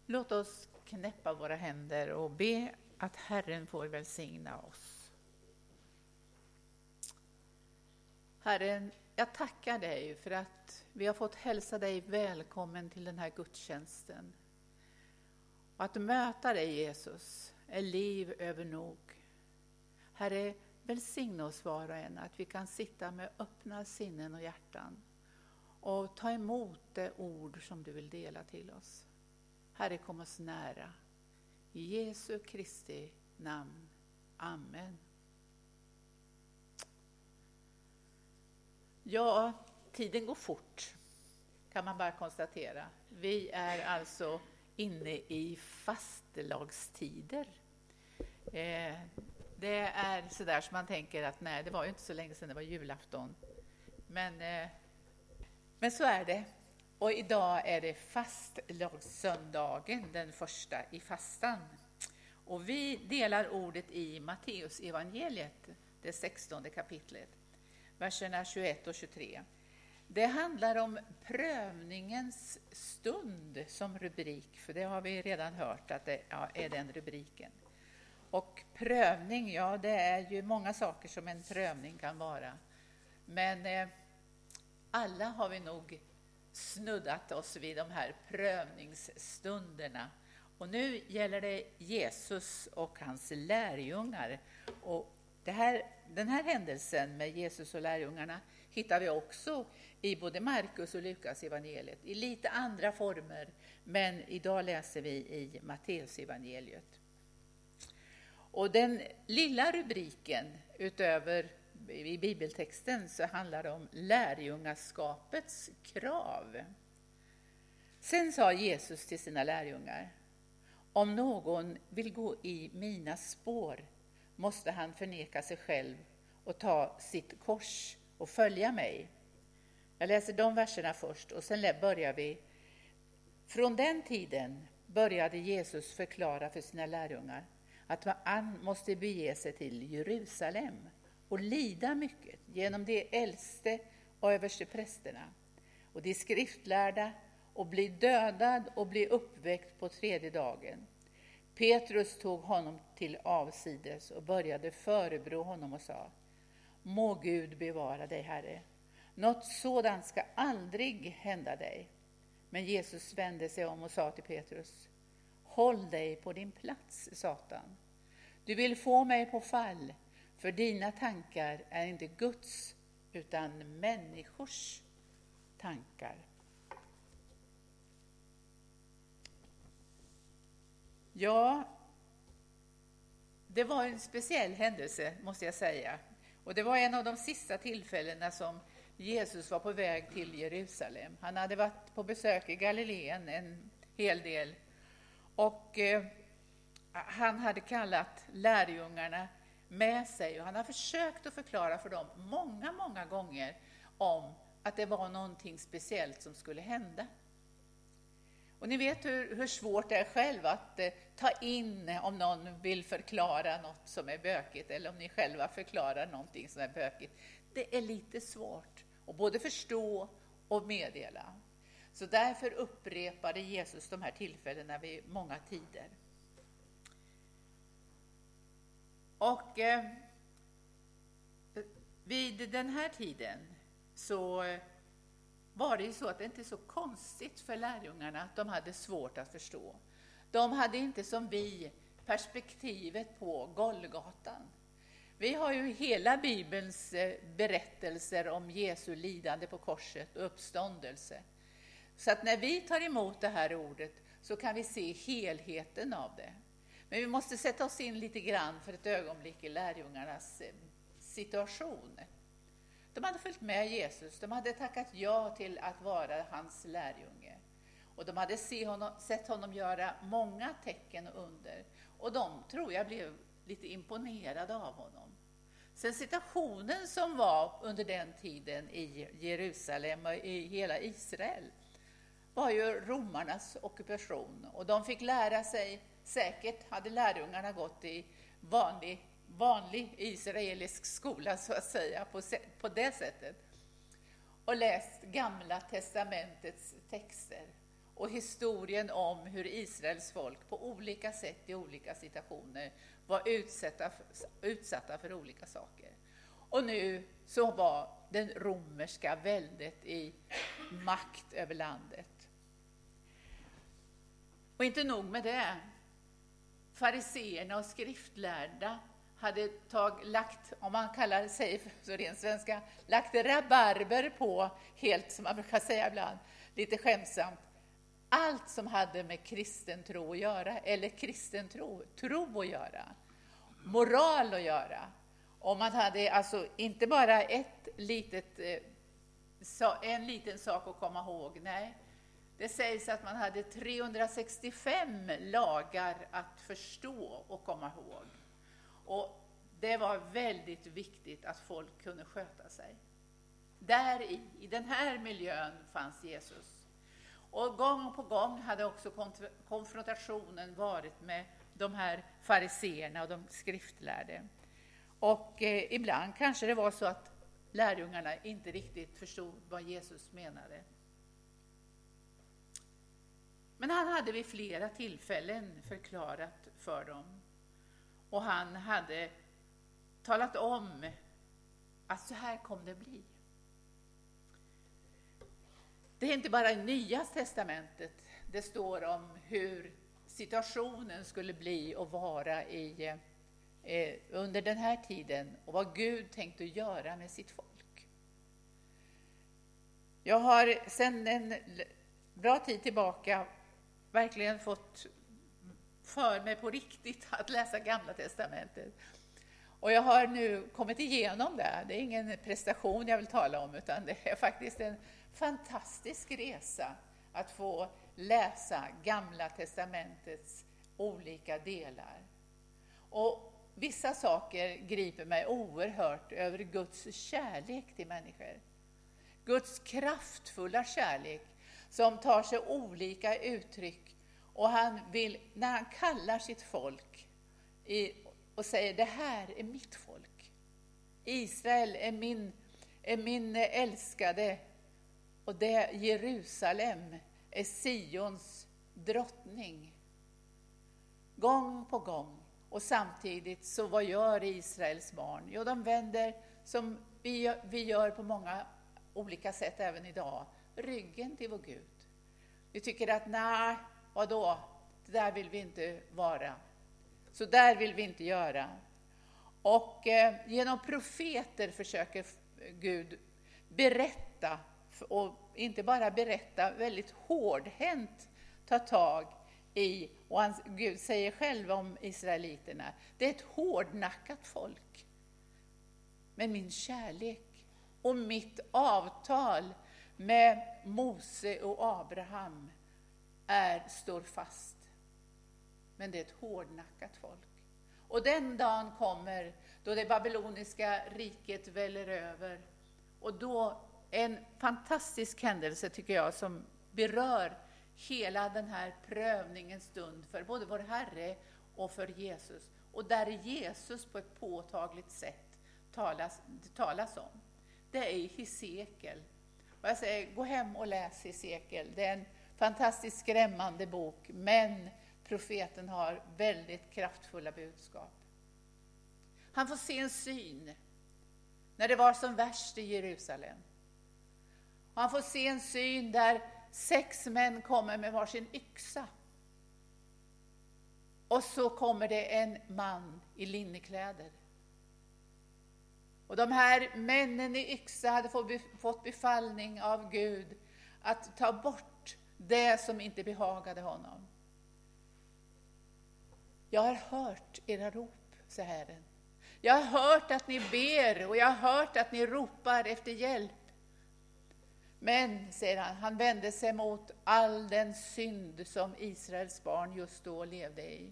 Låt oss knäppa våra händer och be att Herren får välsigna oss. Herren, jag tackar dig för att vi har fått hälsa dig välkommen till den här gudstjänsten. Och att möta dig, Jesus, är liv över nog. Herre, välsigna oss var och en, att vi kan sitta med öppna sinnen och hjärtan och ta emot det ord som du vill dela till oss. Herre, kom oss nära. I Jesu Kristi namn. Amen. Ja, tiden går fort, kan man bara konstatera. Vi är alltså inne i fastelagstider. Det är sådär som man tänker att nej, det var ju inte så länge sedan det var julafton. Men så är det. Och idag är det fastlagssöndagen, den första i fastan. Och vi delar ordet i Matteus evangeliet, det 16:e kapitlet, verserna 21 och 23. Det handlar om prövningens stund som rubrik, för det har vi redan hört att det är den rubriken. Och prövning, ja, det är ju många saker som en prövning kan vara. Men alla har vi nog snuddat oss vid de här prövningsstunderna. Och nu gäller det Jesus och hans lärjungar. Och den här händelsen med Jesus och lärjungarna hittar vi också i både Markus och Lukas evangeliet. I lite andra former, men idag läser vi i Matteus evangeliet. Och den lilla rubriken utöver i bibeltexten så handlar det om lärjungaskapets krav. Sen sa Jesus till sina lärjungar: om någon vill gå i mina spår måste han förneka sig själv och ta sitt kors och följa mig. Jag läser de verserna först och sen börjar vi. Från den tiden började Jesus förklara för sina lärjungar att han måste bege sig till Jerusalem och lida mycket genom de äldste och översteprästerna och de skriftlärda och bli dödad och bli uppväckt på tredje dagen. Petrus tog honom till avsides och började förebrå honom och sa: må Gud bevara dig, Herre. Något sådant ska aldrig hända dig. Men Jesus vände sig om och sa till Petrus: håll dig på din plats, Satan. Du vill få mig på fall, för dina tankar är inte Guds utan människors tankar. Ja, det var en speciell händelse, måste jag säga. Och det var en av de sista tillfällena som Jesus var på väg till Jerusalem. Han hade varit på besök i Galileen en hel del. Och han hade kallat lärjungarna med sig. Och han har försökt att förklara för dem många gånger om att det var någonting speciellt som skulle hända. Och ni vet hur svårt det är själv att ta in om någon vill förklara något som är bökigt, eller om ni själva förklarar någonting som är bökigt. Det är lite svårt att både förstå och meddela. Så därför upprepade Jesus de här tillfällena vid många tider. Och vid den här tiden så var det ju så att det inte är så konstigt för lärjungarna att de hade svårt att förstå. De hade inte som vi perspektivet på Golgatan. Vi har ju hela Bibelns berättelser om Jesu lidande på korset och uppståndelse. Så att när vi tar emot det här ordet så kan vi se helheten av det. Men vi måste sätta oss in lite grann för ett ögonblick i lärjungarnas situation. De hade följt med Jesus, de hade tackat ja till att vara hans lärjunge. Och de hade sett honom göra många tecken och under. Och de, tror jag, blev lite imponerade av honom. Sen situationen som var under den tiden i Jerusalem och i hela Israel var ju romarnas ockupation. Och de fick lära sig, säkert hade lärjungarna gått i vanlig israelisk skola så att säga, på det sättet. Och läst Gamla testamentets texter. och historien om hur Israels folk på olika sätt i olika situationer var utsatta för olika saker. Och nu så var den romerska väldet i makt över landet. Och inte nog med det. Fariseerna och skriftlärda hade lagt, om man kallar sig så ren svenska, lagt rabarber på, helt som man brukar säga ibland, lite skämtsamt, allt som hade med kristen tro att göra, eller kristen tro att göra, moral att göra. Och man hade alltså inte bara en liten sak att komma ihåg, nej. Det sägs att man hade 365 lagar att förstå och komma ihåg. Och det var väldigt viktigt att folk kunde sköta sig. Där i den här miljön fanns Jesus. Och gång på gång hade också konfrontationen varit med de här fariseerna och de skriftlärde. Och ibland kanske det var så att lärjungarna inte riktigt förstod vad Jesus menade. Men han hade vid flera tillfällen förklarat för dem. Och han hade talat om att så här kommer det bli. Det är inte bara i Nya testamentet det står om hur situationen skulle bli och vara under den här tiden och vad Gud tänkte göra med sitt folk. Jag har sedan en bra tid tillbaka verkligen fått för mig på riktigt att läsa Gamla testamentet. Och jag har nu kommit igenom det. Det är ingen prestation jag vill tala om, utan det är faktiskt en fantastisk resa att få läsa Gamla testamentets olika delar. Och vissa saker griper mig oerhört över Guds kärlek till människor. Guds kraftfulla kärlek som tar sig olika uttryck. Och han vill, när han kallar sitt folk och säger det här är mitt folk. Israel är min älskade, och det Jerusalem är Sions drottning. Gång på gång. Och samtidigt så vad gör Israels barn? Jo, de vänder som vi gör på många olika sätt även idag, ryggen till vår Gud. Vi tycker att nej, vadå? Det där vill vi inte vara. Så där vill vi inte göra. Och genom profeter försöker Gud berätta, och inte bara berätta, väldigt hårdhänt ta tag i, och Gud säger själv om israeliterna, det är ett hårdnackat folk. Men min kärlek och mitt avtal med Mose och Abraham står fast. Men det är ett hårdnackat folk. Och den dagen kommer då det babyloniska riket väller över. Och då en fantastisk händelse tycker jag som berör hela den här prövningens stund för både vår Herre och för Jesus. Och där Jesus på ett påtagligt sätt talas om. Det är i Hesekiel. Och jag säger, gå hem och läs Hesekiel. Det är en fantastiskt skrämmande bok, men profeten har väldigt kraftfulla budskap. Han får se en syn när det var som värst i Jerusalem. Och han får se en syn där 6 män kommer med varsin yxa. Och så kommer det en man i linnekläder. Och de här männen i yxa hade fått befallning av Gud att ta bort det som inte behagade honom. Jag har hört era rop, säger Herren. Jag har hört att ni ber och jag har hört att ni ropar efter hjälp. Men, säger han vände sig mot all den synd som Israels barn just då levde i.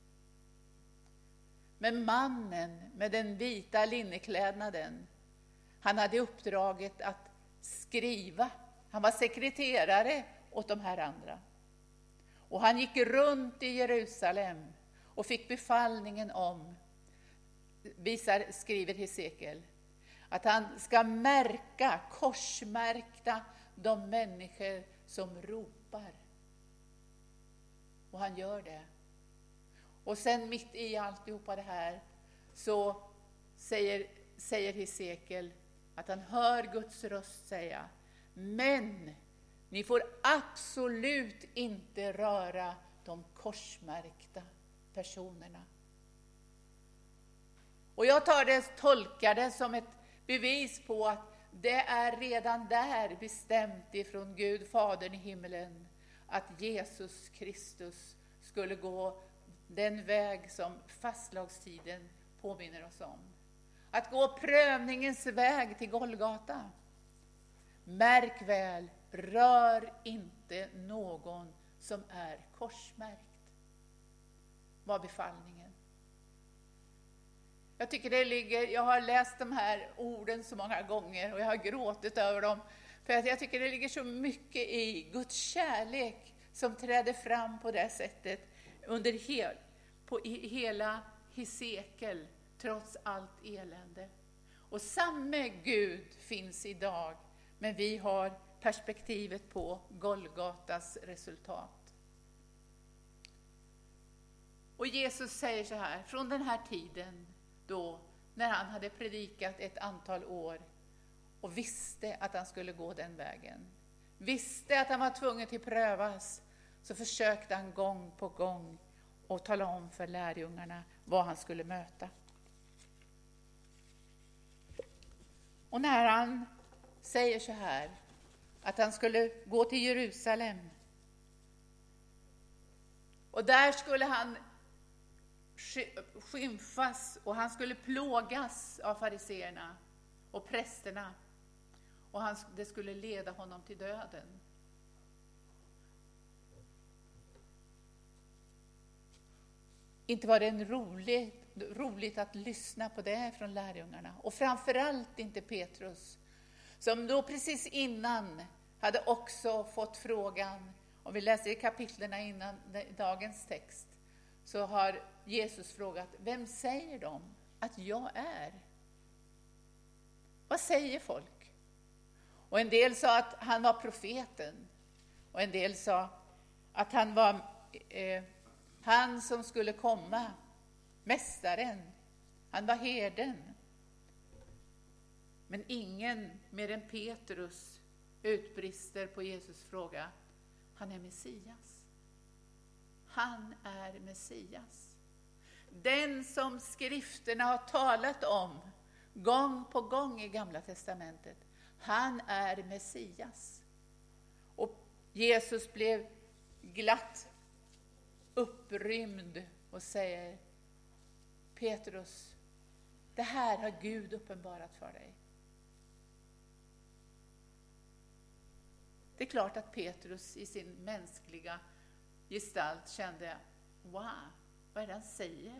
Men mannen med den vita linneklädnaden, han hade uppdraget att skriva. Han var sekreterare åt de här andra. Och han gick runt i Jerusalem och fick befallningen om, skriver Hesekiel, att han ska korsmärkta de människor som ropar Och han gör det. Och sen mitt i alltihopa det här så säger Hesekiel att han hör Guds röst säga: men ni får absolut inte röra de korsmärkta personerna. Och jag tolkar det som ett bevis på att det är redan där bestämt ifrån Gud, Fadern i himmelen, att Jesus Kristus skulle gå den väg som fastlagstiden påminner oss om. Att gå prövningens väg till Golgata. Märk väl, rör inte någon som är korsmärkt, var befallningen. Jag tycker jag har läst de här orden så många gånger och jag har gråtit över dem. För att jag tycker det ligger så mycket i Guds kärlek som träder fram på det sättet under hela Hesekiel, trots allt elände. Och samme Gud finns idag, men vi har perspektivet på Golgatas resultat. Och Jesus säger så här, från den här tiden då, när han hade predikat ett antal år och visste att han skulle gå den vägen, visste att han var tvungen till prövas, så försökte han gång på gång att tala om för lärjungarna vad han skulle möta. Och när han säger så här, att han skulle gå till Jerusalem och där skulle han skymfas och han skulle plågas av fariseerna och prästerna och det skulle leda honom till döden. Inte var det roligt att lyssna på det från lärjungarna. Och framförallt inte Petrus, som då precis innan hade också fått frågan. Om vi läser i kapitlerna innan dagens text, så har Jesus frågat: vem säger de att jag är? Vad säger folk? Och en del sa att han var profeten. Och en del sa att han var han som skulle komma, mästaren. Han var herden. Men ingen mer än Petrus utbrister på Jesus fråga: han är Messias. Han är Messias. Den som skrifterna har talat om gång på gång i Gamla testamentet. Han är Messias. Och Jesus blev glatt upprymd och säger: Petrus, det här har Gud uppenbarat för dig. Det är klart att Petrus i sin mänskliga gestalt kände: wow, vad är det han säger?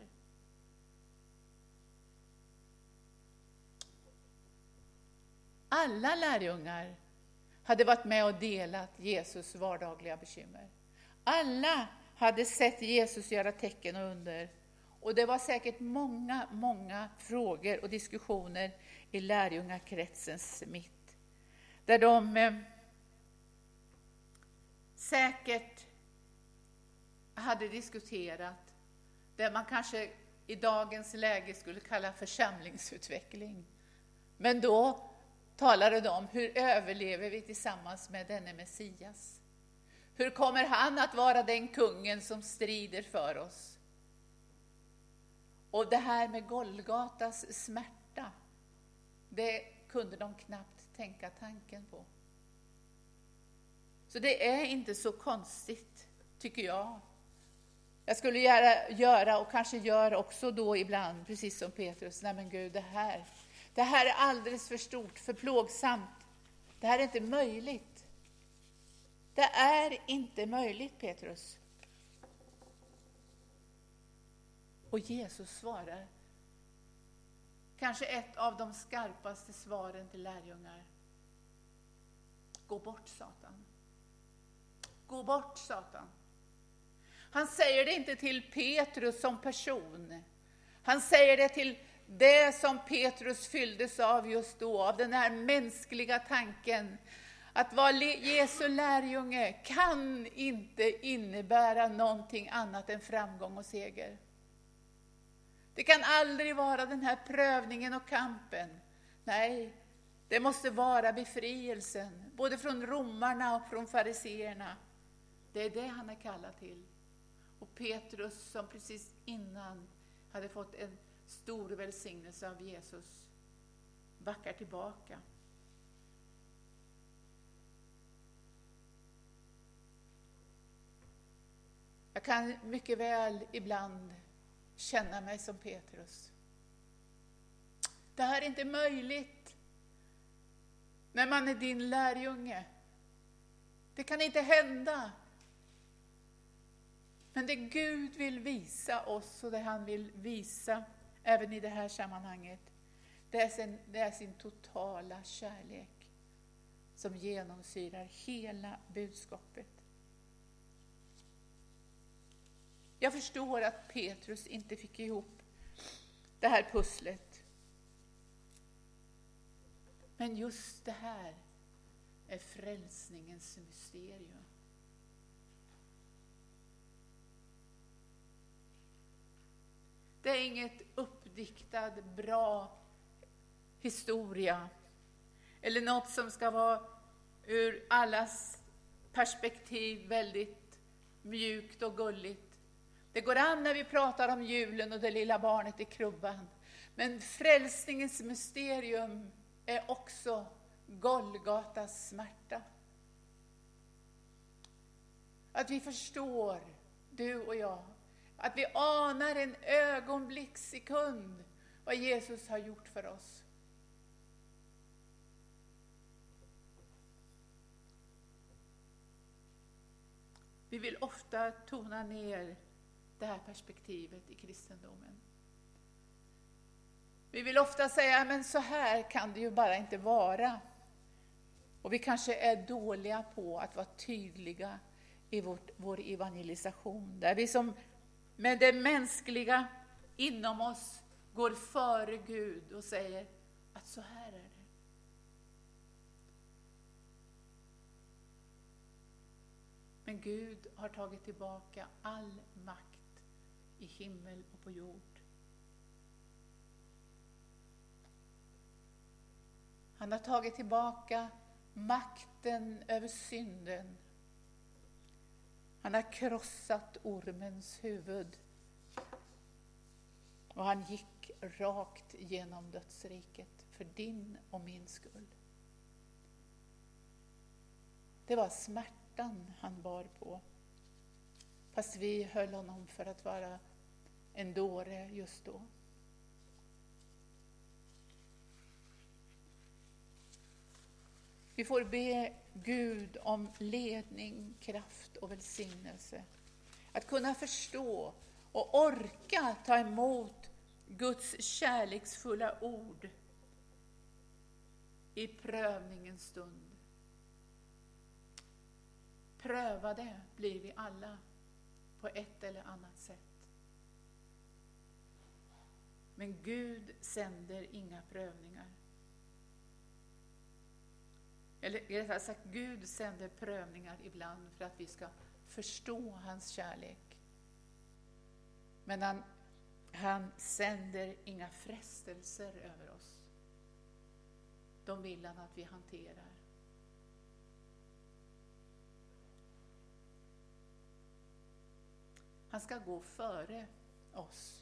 Alla lärjungar hade varit med och delat Jesus vardagliga bekymmer. Alla hade sett Jesus göra tecken och under. Och det var säkert många frågor och diskussioner i lärjungakretsens mitt. Där de säkert hade diskuterat det man kanske i dagens läge skulle kalla församlingsutveckling. Men då talade de om: hur överlever vi tillsammans med denne Messias? Hur kommer han att vara den kungen som strider för oss? Och det här med Golgatas smärta, det kunde de knappt tänka tanken på. Så det är inte så konstigt, tycker jag. Jag skulle göra och kanske gör också då ibland, precis som Petrus: nej men Gud, det här är alldeles för stort, för plågsamt. Det här är inte möjligt. Det är inte möjligt, Petrus. Och Jesus svarar, kanske ett av de skarpaste svaren till lärjungar: gå bort, Satan. Gå bort, Satan. Han säger det inte till Petrus som person. Han säger det till det som Petrus fylldes av just då, av den här mänskliga tanken Att vara Jesu lärjunge kan inte innebära någonting annat än framgång och seger. Det kan aldrig vara den här prövningen och kampen. Nej, det måste vara befrielsen, både från romarna och från fariseerna. Det är det han är kallad till. Och Petrus, som precis innan hade fått en stor välsignelse av Jesus, backar tillbaka. Jag kan mycket väl ibland känna mig som Petrus. Det här är inte möjligt när man är din lärjunge. Det kan inte hända. Men det Gud vill visa oss, och det han vill visa även i det här sammanhanget, det är sin totala kärlek som genomsyrar hela budskapet. Jag förstår att Petrus inte fick ihop det här pusslet. Men just det här är frälsningens mysterium. Det är inget uppdiktad bra historia eller något som ska vara ur allas perspektiv väldigt mjukt och gulligt. Det går an när vi pratar om julen och det lilla barnet i krubban. Men frälsningens mysterium är också Golgatas smärta. Att vi förstår, du och jag, att vi anar en ögonblickssekund vad Jesus har gjort för oss. Vi vill ofta tona ner det här perspektivet i kristendomen. Vi vill ofta säga, men så här kan det ju bara inte vara. Och vi kanske är dåliga på att vara tydliga i vår evangelisation. Där vi som med det mänskliga inom oss går före Gud och säger att så här är det. Men Gud har tagit tillbaka all makt i himmel och på jord. Han har tagit tillbaka makten över synden. Han har krossat ormens huvud. Och han gick rakt genom dödsriket för din och min skull. Det var smärtan han bar på. Fast vi höll honom för att vara en dåre just då. Vi får be Gud om ledning, kraft och välsignelse. Att kunna förstå och orka ta emot Guds kärleksfulla ord i prövningens stund. Prövade blir vi alla på ett eller annat sätt. Men Gud sänder inga prövningar. Eller rättare sagt, Gud sänder prövningar ibland för att vi ska förstå hans kärlek. Men han sänder inga frestelser över oss. De vill han att vi hanterar. Han ska gå före oss.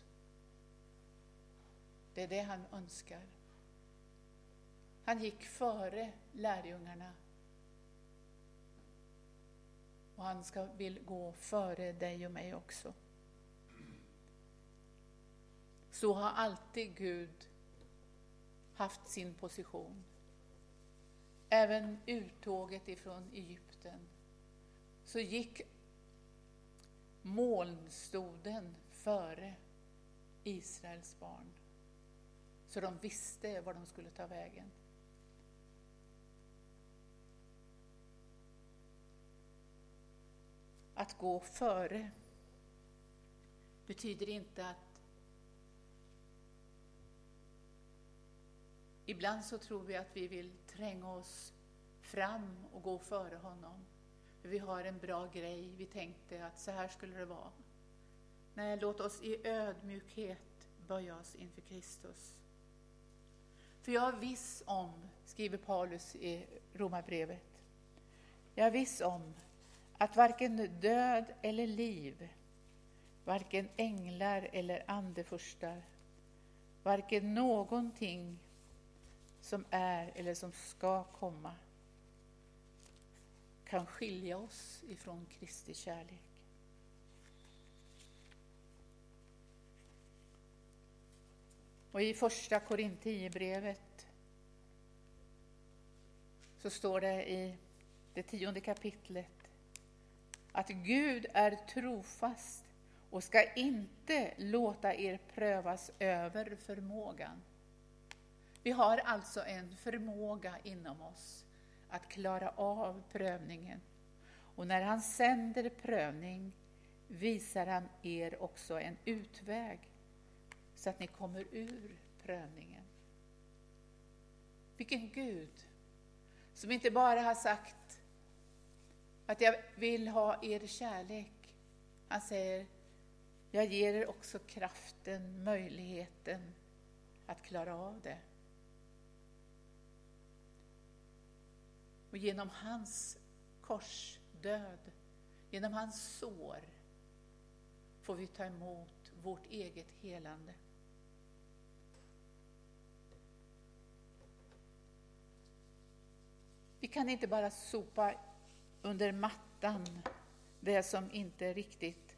Det är det han önskar. Han gick före lärjungarna. Och han vill gå före dig och mig också. Så har alltid Gud haft sin position. Även uttåget ifrån Egypten. Så gick molnstoden före Israels barn. Så de visste var de skulle ta vägen. Att gå före betyder inte att ibland så tror vi att vi vill tränga oss fram och gå före honom. För vi har en bra grej, vi tänkte att så här skulle det vara. Nej, låt oss i ödmjukhet böja oss inför Kristus. För jag är viss om, skriver Paulus i Romarbrevet, jag är viss om att varken död eller liv, varken änglar eller andefurstar, varken någonting som är eller som ska komma kan skilja oss ifrån Kristi kärlek. Och i första Korinthierbrevet så står det i det 10:e kapitlet att Gud är trofast och ska inte låta er prövas över förmågan. Vi har alltså en förmåga inom oss att klara av prövningen. Och när han sänder prövning visar han er också en utväg så att ni kommer ur prövningen. Vilken Gud som inte bara har sagt att jag vill ha er kärlek. Han säger, jag ger er också kraften, möjligheten att klara av det. Och genom hans korsdöd, genom hans sår, får vi ta emot vårt eget helande. Vi kan inte bara sopa under mattan det som inte riktigt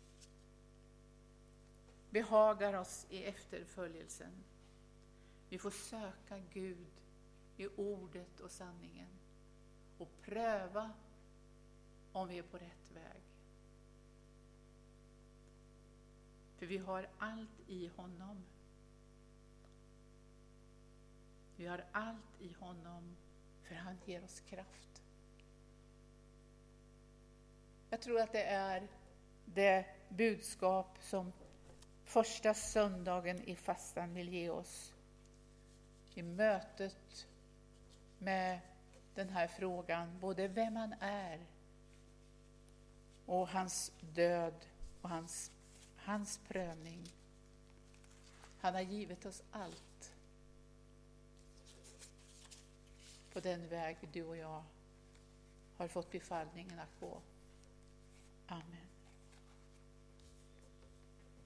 behagar oss i efterföljelsen. Vi får söka Gud i ordet och sanningen och pröva om vi är på rätt väg. För vi har allt i honom. Vi har allt i honom, för han ger oss kraft. Jag tror att det är det budskap som första söndagen i fastan vill ge oss i mötet med den här frågan, både vem han är och hans död och hans prövning. Han har givit oss allt på den väg du och jag har fått befallningen att gå. Amen.